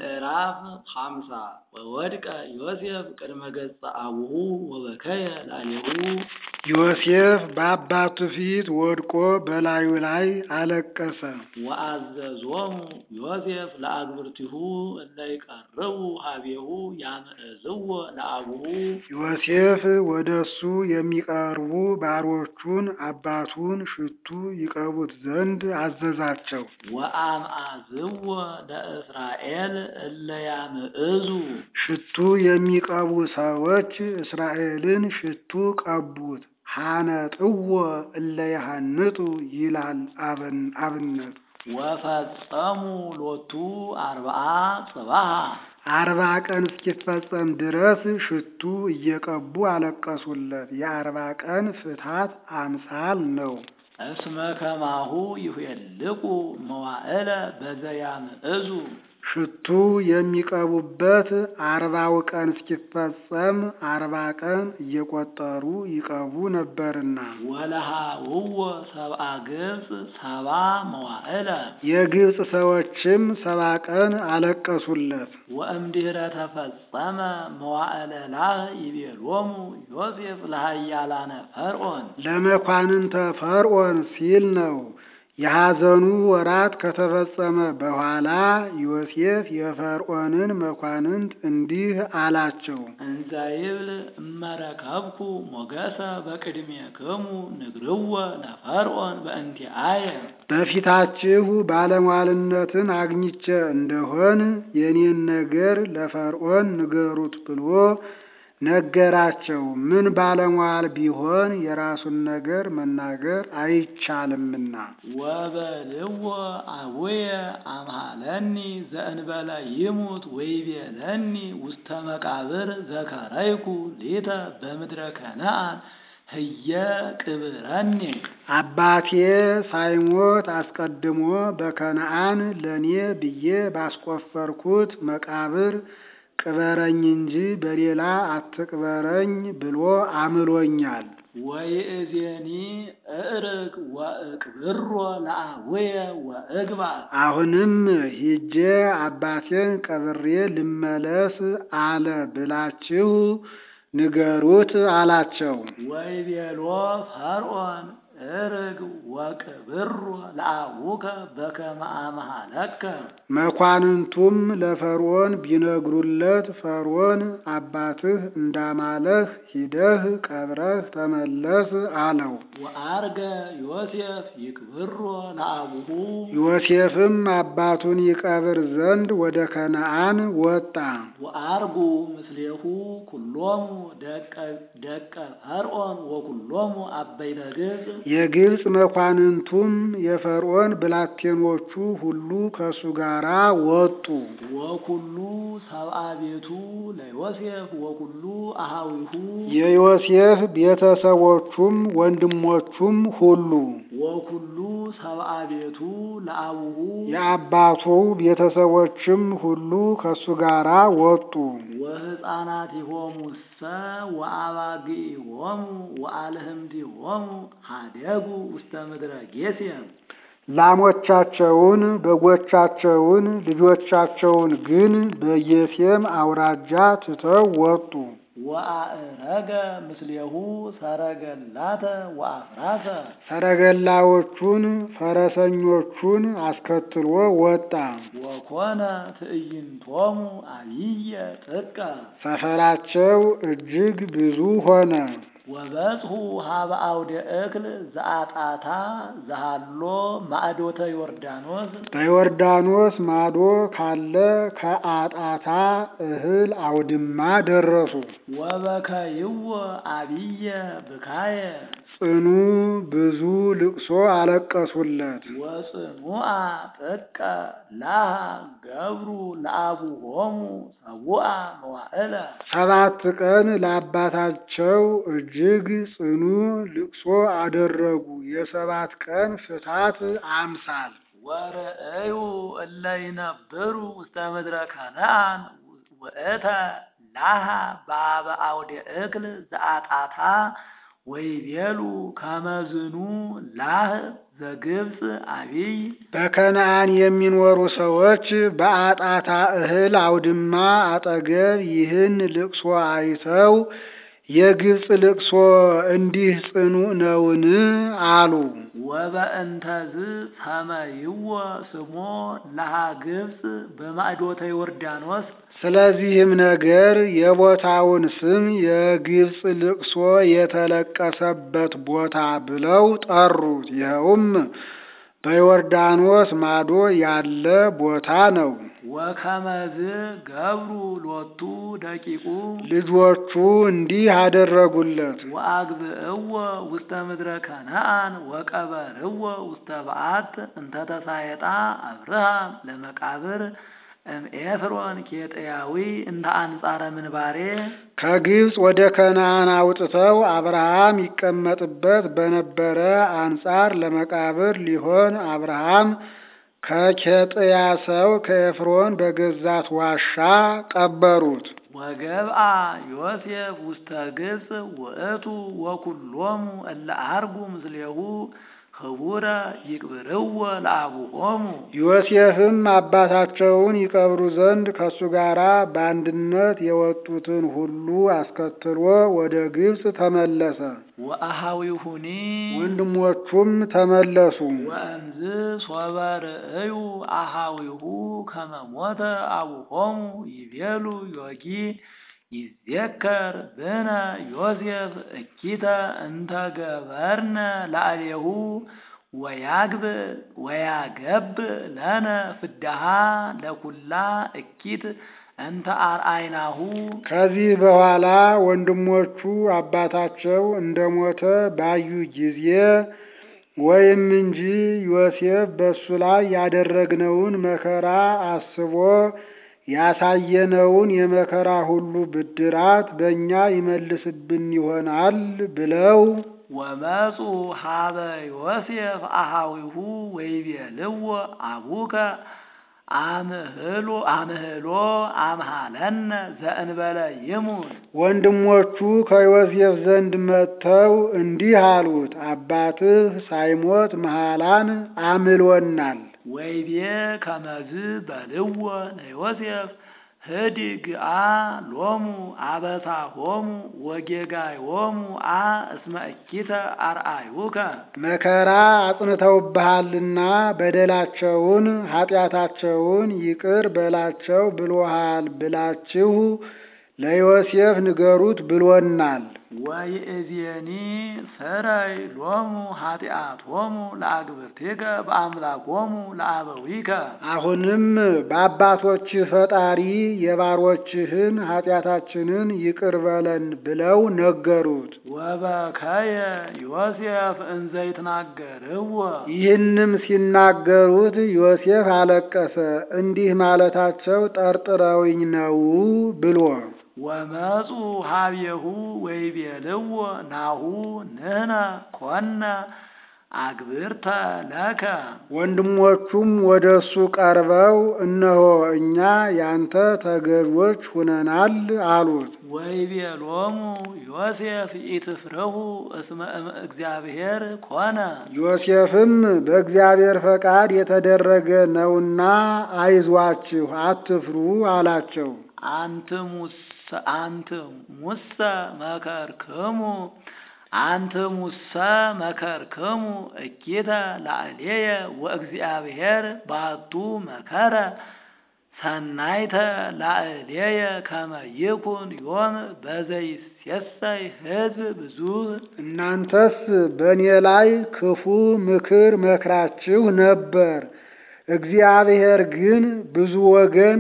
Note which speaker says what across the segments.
Speaker 1: ምዕራፍ 50 ወወድቀ ዮሴፍ ቅድመ ገጸ አቡሁ ወበከየ ላሌሁ።
Speaker 2: ዮሴፍ በአባቱ ፊት ወድቆ በላዩ ላይ አለቀሰ።
Speaker 1: ወአዘዞሙ ዮሴፍ ለአግብርቲሁ እለ ይቀርቡ ሀቤሁ ያምዕዝዎ ለአቡሁ። ዮሴፍ
Speaker 2: ወደሱ የሚቀርቡ ባሮቹን አባቱን ሽቱ ይቀቡት ዘንድ አዘዛቸው።
Speaker 1: ወአምዓዝዎ ለእስራኤል እለ ያምዕዙ።
Speaker 2: ሽቱ የሚቀቡ ሰዎች እስራኤልን ሽቱ ቀቡት። ሐነጥዎ እለ ያሐንጡ ይላል አብነት።
Speaker 1: ወፈጸሙ ሎቱ 40 ጽባሃ።
Speaker 2: 40 ቀን እስኪፈጸም ድረስ ሽቱ እየቀቡ አለቀሱለት። የ40 ቀን ፍታት አምሳል ነው።
Speaker 1: እስመ ከማሁ ይሁልቁ መዋዕለ በዘያምዕዙ።
Speaker 2: ሽቱ የሚቀቡበት 40ው ቀን እስኪፈጸም 40 ቀን እየቆጠሩ ይቀቡ ነበርና።
Speaker 1: ወለሃውዎ ሰብአ ግብፅ 70 መዋዕለ።
Speaker 2: የግብፅ ሰዎችም 70 ቀን አለቀሱለት።
Speaker 1: ወእምድኅረ ተፈጸመ መዋዕለ ላህ ይቤሎሙ ዮሴፍ ለኃያላነ ፈርዖን።
Speaker 2: ለመኳንንተ ፈርዖን ሲል ነው። የሐዘኑ ወራት ከተፈጸመ በኋላ ዮሴፍ የፈርዖንን መኳንንት እንዲህ አላቸው።
Speaker 1: እንዘ ይብል እመረከብኩ ሞገሰ በቅድሜክሙ ንግርዎ ለፈርዖን በእንቲአየ።
Speaker 2: በፊታችሁ ባለሟልነትን አግኝቼ እንደሆን የኔን ነገር ለፈርዖን ንገሩት ብሎ ነገራቸው። ምን ባለሟል ቢሆን የራሱን ነገር መናገር አይቻልምና።
Speaker 1: ወበልዎ አቡየ አምሃለኒ ዘእንበለ ይሙት ወይቤለኒ ውስተ መቃብር ዘከረይኩ ሊተ በምድረ ከነዓን ህየ ቅብረኒ።
Speaker 2: አባቴ ሳይሞት አስቀድሞ በከነዓን ለኔ ብዬ ባስቆፈርኩት መቃብር ቅበረኝ እንጂ በሌላ አትቅበረኝ ብሎ አምሎኛል።
Speaker 1: ወይእዜኒ እዕርግ ወእቅብሮ ለአቡየ ወእግባ።
Speaker 2: አሁንም ሂጄ አባቴን ቀብሬ ልመለስ አለ ብላችሁ ንገሩት አላቸው።
Speaker 1: ወይቤሎ ፈርዖን እርግ ወቅብሮ ለአቡከ በከመ አምሃለከ።
Speaker 2: መኳንንቱም ለፈርዖን ቢነግሩለት ፈርዖን አባትህ እንዳማለህ ሂደህ ቀብረህ ተመለስ አለው።
Speaker 1: ወአርገ ዮሴፍ ይቅብሮ ለአቡሁ።
Speaker 2: ዮሴፍም አባቱን ይቀብር ዘንድ ወደ ከነዓን ወጣ።
Speaker 1: ወአርጉ ምስሌሁ ኩሎሙ ደቀ ፈርዖን ወኩሎሙ አበይተ ግብፅ።
Speaker 2: የግብፅ መኳንንቱም የፈርዖን ብላቴኖቹ ሁሉ ከሱ ጋራ ወጡ።
Speaker 1: ወኩሉ ሰብአ ቤቱ ለዮሴፍ ወኩሉ አሃዊሁ።
Speaker 2: የዮሴፍ ቤተሰቦቹም ወንድሞቹም ሁሉ።
Speaker 1: ወኩሉ ሰብአ ቤቱ ለአቡሁ።
Speaker 2: የአባቱ ቤተሰቦችም ሁሉ ከሱ ጋራ ወጡ።
Speaker 1: ወሕፃናቲሆሙሰ ወአባግዒሆሙ ወአልህምቲሆሙ ሀደጉ ውስተ ምድረ ጌሤም።
Speaker 2: ላሞቻቸውን በጎቻቸውን ልጆቻቸውን ግን በጌሤም አውራጃ ትተው ወጡ።
Speaker 1: ወአእረገ ምስሌሁ ሰረገላተ ወአፍራሰ።
Speaker 2: ሰረገላዎቹን ፈረሰኞቹን አስከትሎ ወጣ።
Speaker 1: ወኮነ ትዕይንቶሙ አብየ ጥቀ።
Speaker 2: ሰፈራቸው እጅግ ብዙ ሆነ።
Speaker 1: ወበጽሑ ሀበ አውደ እክል ዘአጣታ ዘሃሎ ማዕዶተ ዮርዳኖስ።
Speaker 2: በዮርዳኖስ ማዶ ካለ ከአጣታ እህል አውድማ ደረሱ።
Speaker 1: ወበከይዎ አብየ ብካየ።
Speaker 2: ጽኑ ብዙ ልቅሶ አለቀሱለት።
Speaker 1: ወጽኑዓ ጥቀ ላሃ ገብሩ ለአቡሆሙ ሰቡአ መዋዕለ። 7
Speaker 2: ቀን ለአባታቸው እጅግ ጽኑ ልቅሶ አደረጉ። የ7 ቀን ፍታት አምሳል።
Speaker 1: ወርእዩ እለ ይነብሩ ውስተ ምድረ ከነዓን ውእተ ላሃ በአበ አውደ እክል ዘአጣታ ወይቤሉ ከመዝኑ ላህ ዘግብፅ አቢይ
Speaker 2: በከነዓን የሚኖሩ ሰዎች በአጣታ እህል አውድማ አጠገብ ይህን ልቅሶ አይተው የግብፅ ልቅሶ እንዲህ ጽኑ ነውን? አሉ።
Speaker 1: ወበእንተዝ ሰመይዎ ስሞ ለሃ ግብፅ በማዕዶተ ዮርዳኖስ
Speaker 2: ስለዚህም ነገር የቦታውን ስም የግብፅ ልቅሶ የተለቀሰበት ቦታ ብለው ጠሩት። ይኸውም በዮርዳኖስ ማዶ ያለ ቦታ ነው።
Speaker 1: ወከመዝ ገብሩ ሎቱ ደቂቁ
Speaker 2: ልጆቹ እንዲህ አደረጉለት።
Speaker 1: ወአግብእዎ ውስተ ምድረ ከነዓን ወቀበርዎ ውስተ በዓት እንተ ተሳየጣ አብርሃም ለመቃብር ኤፍሮን ኬጥያዊ እንተ አንጻረ ምንባሬ
Speaker 2: ከግብፅ ወደ ከነዓን አውጥተው አብርሃም ይቀመጥበት በነበረ አንጻር ለመቃብር ሊሆን አብርሃም ከኬጥያ ሰው ከኤፍሮን በገዛት ዋሻ ቀበሩት።
Speaker 1: ወገብአ ዮሴፍ ውስተ ግብፅ ውእቱ ወኩሎሙ እለ አርጉ ምስሌሁ ክቡረ ይቅብርዎ ለአቡሆሙ
Speaker 2: ዮሴፍም አባታቸውን ይቀብሩ ዘንድ ከሱ ጋር በአንድነት የወጡትን ሁሉ አስከትሎ ወደ ግብፅ ተመለሰ።
Speaker 1: ወአሃዊሁኒ
Speaker 2: ወንድሞቹም ተመለሱ።
Speaker 1: ወእንዝ ሶበ ርእዩ አሃዊሁ ከመ ሞተ አቡሆሙ ይቤሉ ዮጊ ይዜከር ብነ ዮሴፍ እኪተ እንተ ገበርነ ላዕሌሁ ወያገብ ለነ ፍዳሃ ለኩላ እኪት እንተ አርአይናሁ።
Speaker 2: ከዚህ በኋላ ወንድሞቹ አባታቸው እንደሞተ ባዩ ጊዜ ወይም እንጂ ዮሴፍ በሱ ላይ ያደረግነውን መከራ አስቦ ያሳየነውን የመከራ ሁሉ ብድራት በእኛ ይመልስብን ይሆናል ብለው
Speaker 1: ወመፁ ሀበ ዮሴፍ አሃዊሁ ወይቤልዎ አቡከ አምህሎ አምሃለነ ዘእንበለ ይሙት።
Speaker 2: ወንድሞቹ ከዮሴፍ ዘንድ መጥተው እንዲህ አሉት፣ አባትህ ሳይሞት መሃላን አምሎናል።
Speaker 1: ወይቤ ከመዝ በልዎ ለዮሴፍ ህድግአ ሎሙ አበሳሆሙ ወጌጋዮሙ እስመ እኪተ አርአዩከ። መከራ አጽንተውብሃልና በደላቸውን ኃጢአታቸውን ይቅር በላቸው ብሎሃል ብላችሁ ለዮሴፍ ንገሩት ብሎናል። ወይእዜኒ ሰራይ ሎሙ ኃጢአቶሙ ለአግብርቲከ በአምላኮሙ ለአበዊከ። አሁንም በአባቶችህ ፈጣሪ የባሮችህን ኃጢአታችንን ይቅር በለን ብለው ነገሩት። ወበከየ ዮሴፍ እንዘ ይትናገርዎ። ይህንም ሲናገሩት ዮሴፍ አለቀሰ፣ እንዲህ ማለታቸው ጠርጥረውኝ ነው ብሎ። ወመፁ ሀቤሁ ወይቤልዎ ናሁ ንሕነ ኮነ አግብርተ ለከ። ወንድሞቹም ወደ እሱ ቀርበው እነሆ እኛ ያንተ ተገዦች ሁነናል አሉት። ወይቤሎሙ ዮሴፍ ኢትፍርሁ እስመ እግዚአብሔር ኮነ። ዮሴፍም በእግዚአብሔር ፈቃድ የተደረገ ነውና አይዟችሁ አትፍሩ አላቸው። አንትሙሰ መከርክሙ እኪተ ላዕሌየ ወእግዚአብሔር ባቱ መከረ ሰናይተ ላዕሌየ ከመ ይኩን ዮም በዘይሴሰይ ሕዝብ ብዙ። እናንተስ በእኔ ላይ ክፉ ምክር መክራችሁ ነበር። እግዚአብሔር ግን ብዙ ወገን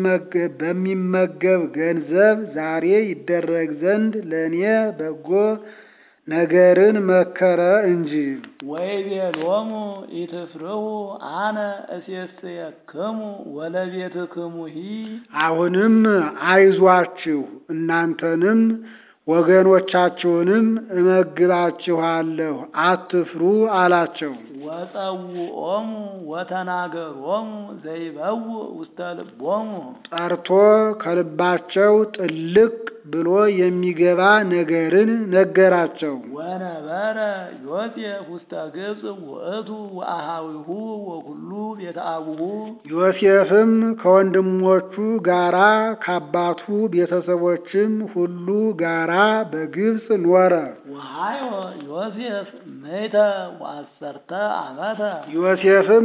Speaker 1: በሚመገብ ገንዘብ ዛሬ ይደረግ ዘንድ ለእኔ በጎ ነገርን መከረ እንጂ። ወይቤሎሙ ኢትፍርሁ አነ እሴስየክሙ ወለቤትክሙሂ። አሁንም አይዟችሁ እናንተንም ወገኖቻችሁንም እመግባችኋለሁ አትፍሩ አላቸው። ወጸውዖሙ ወተናገሮሙ ዘይበው ውስተ ልቦሙ
Speaker 2: ጠርቶ ከልባቸው ጥልቅ ብሎ የሚገባ ነገርን ነገራቸው።
Speaker 1: ወነበረ ዮሴፍ ውስተ ግብጽ ውእቱ ወአሃዊሁ ወኩሉ ቤተ አቡሁ
Speaker 2: ዮሴፍም ከወንድሞቹ ጋራ ከአባቱ ቤተሰቦችም ሁሉ ጋራ በግብጽ ኖረ።
Speaker 1: ወሃዮ ዮሴፍ ምእተ ወአሰርተ ዓመተ
Speaker 2: ዮሴፍም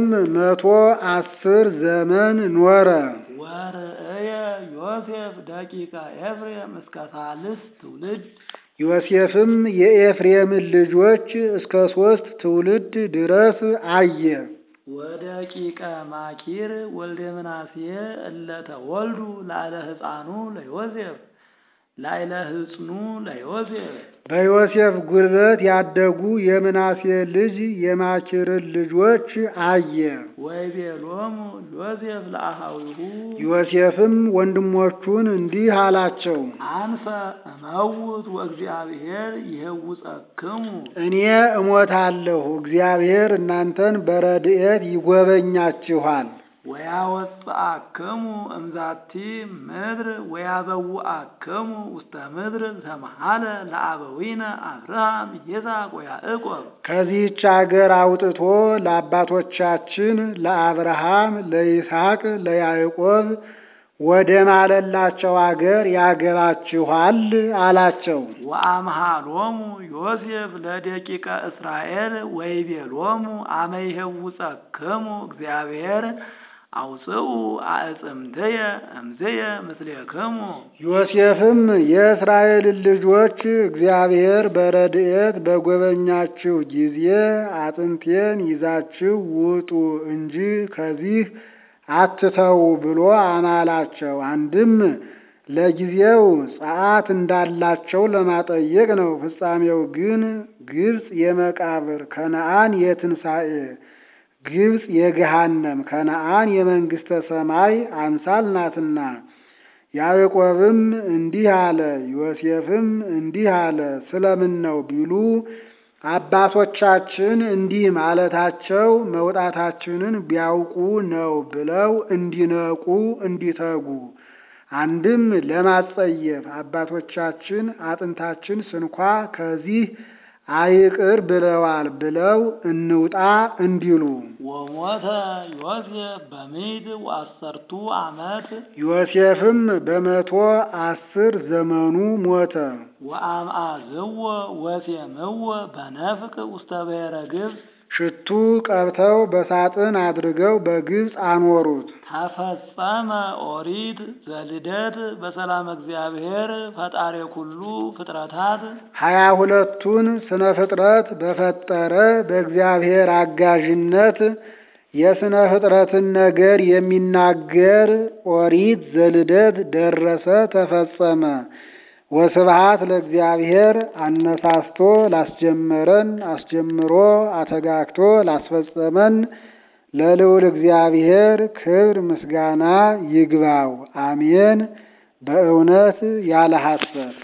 Speaker 2: 110 ዘመን ኖረ።
Speaker 1: ወርእየ ዮሴፍ ደቂቀ ኤፍሬም እስከ ሣልስ ትውልድ
Speaker 2: ዮሴፍም የኤፍሬምን ልጆች እስከ 3 ትውልድ ድረስ አየ።
Speaker 1: ወደቂቀ ማኪር ወልደ ምናሴ እለ ተወልዱ ላዕለ ሕፃኑ ለዮሴፍ ላዕለ ሕፅኑ ለዮሴፍ
Speaker 2: በዮሴፍ ጉልበት ያደጉ የምናሴ ልጅ የማኪርን ልጆች አየ።
Speaker 1: ወይቤሎሙ ዮሴፍ ለአሃዊሁ
Speaker 2: ዮሴፍም ወንድሞቹን እንዲህ አላቸው፣
Speaker 1: አንሰ እመውት ወእግዚአብሔር ይሄውፀክሙ
Speaker 2: እኔ እሞታለሁ፣ እግዚአብሔር እናንተን በረድኤት ይጎበኛችኋል።
Speaker 1: ወያወፅአክሙ እምዛቲ ምድር ወያበውአክሙ ውስተ ምድር ዘመሃለ ለአበዊነ አብርሃም ይስሐቅ ወያዕቆብ
Speaker 2: ከዚህች አገር አውጥቶ ለአባቶቻችን ለአብርሃም ለይስሐቅ ለያዕቆብ ወደ ማለላቸው አገር ያገባችኋል አላቸው።
Speaker 1: ወአምሃሎሙ ዮሴፍ ለደቂቀ እስራኤል ወይቤሎሙ አመ ይሄውፀክሙ እግዚአብሔር አውፅኡ አዕጽምትየ እምዝየ ምስሌክሙ
Speaker 2: ዮሴፍም የእስራኤልን ልጆች እግዚአብሔር በረድኤት በጎበኛችሁ ጊዜ አጥንቴን ይዛችሁ ውጡ እንጂ ከዚህ አትተው ብሎ አማላቸው። አንድም ለጊዜው ጸአት እንዳላቸው ለማጠየቅ ነው። ፍጻሜው ግን ግብጽ የመቃብር ከነዓን የትንሣኤ ግብጽ የገሃነም ከነዓን የመንግሥተ ሰማይ አምሳል ናትና። ያዕቆብም እንዲህ አለ፣ ዮሴፍም እንዲህ አለ። ስለምን ነው ቢሉ አባቶቻችን እንዲህ ማለታቸው መውጣታችንን ቢያውቁ ነው ብለው እንዲነቁ እንዲተጉ፣ አንድም ለማጸየፍ አባቶቻችን አጥንታችን ስንኳ ከዚህ አይቅር ብለዋል ብለው እንውጣ እንዲሉ።
Speaker 1: ወሞተ ዮሴፍ በምዕት ወአሰርቱ ዓመት
Speaker 2: ዮሴፍም 110 ዘመኑ ሞተ።
Speaker 1: ወአምአዝዎ ወሴምዎ በነፍቅ ውስተ ብሔረ ግብጽ
Speaker 2: ሽቱ ቀብተው በሳጥን አድርገው በግብጽ አኖሩት።
Speaker 1: ተፈጸመ ኦሪት ዘልደት በሰላም እግዚአብሔር ፈጣሪ ኩሉ ፍጥረታት
Speaker 2: 22ቱን ስነ ፍጥረት በፈጠረ በእግዚአብሔር አጋዥነት የስነ ፍጥረትን ነገር የሚናገር ኦሪት ዘልደት ደረሰ፣ ተፈጸመ። ወስብሐት ለእግዚአብሔር አነሳስቶ ላስጀመረን አስጀምሮ አተጋግቶ ላስፈጸመን ለልዑል እግዚአብሔር ክብር ምስጋና ይግባው። አሜን። በእውነት ያለ ሐሰት